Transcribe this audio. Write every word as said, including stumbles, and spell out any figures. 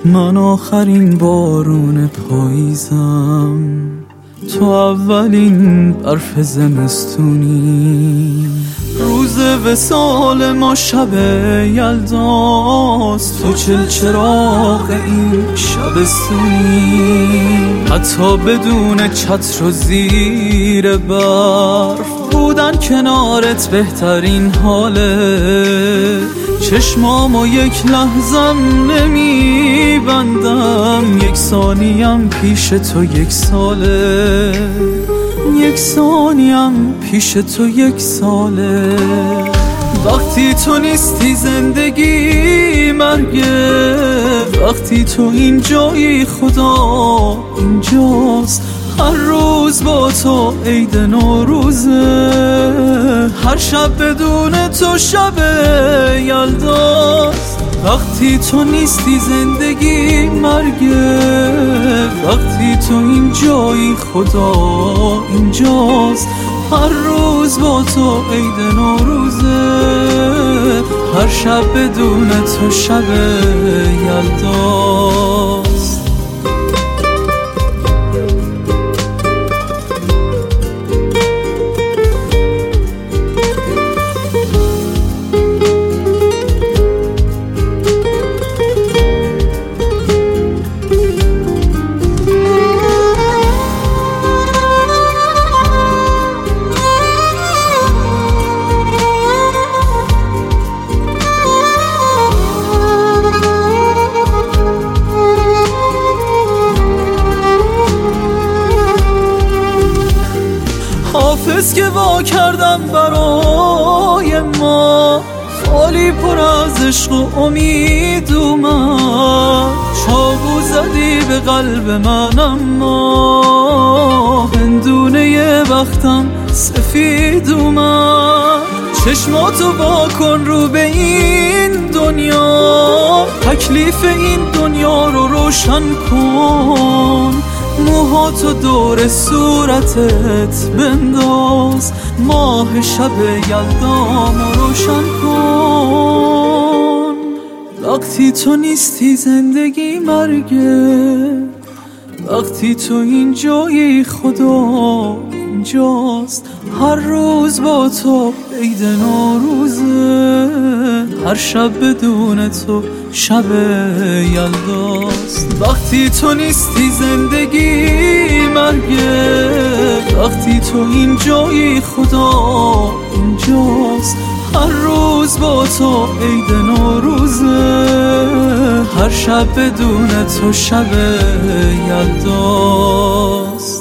من آخرین بارون پاییزم، تو اولین برف زمستونی. روز وصال ما شب یلداست، تو چلچراغ این شبستونی. حتی بدون چتر و زیر برف بودن کنارت بهترین حاله. چشمامو یک لحظم نمیبندم، یک ثانیم پیش تو یک ساله. یک ثانیم پیش تو یک ساله. وقتی تو نیستی زندگی مرگه، وقتی تو اینجایی خدا اینجاست. هر روز با تو عید نوروزه، هر شب بدون تو شب یلداست. وقتی تو نیستی زندگی مرگه، وقتی تو اینجایی خدا اینجاست. هر روز با تو عید نوروزه، هر شب بدون تو شب یلداست. حافظ که وا کردم برای ما، فالی پر از عشق و امید اومد. چاقو زدی به قلب من اما هندونه بختم سفید اومد. چشماتو وا کن رو به این دنیا، تکلیف این دنیا رو روشن کن. موهاتو دور صورتت بنداز، ماه شب یلدامو روشن کن. وقتی تو نیستی زندگی مرگه، وقتی تو اینجایی خدا اینجاست. هر روز با تو عید نوروزه، هر شب بدون تو شب یلداست. وقتی تو نیستی زندگی مرگه، وقتی تو اینجایی خدا اینجاست. هر روز با تو عید نوروزه، هر شب بدون تو شب یلداست.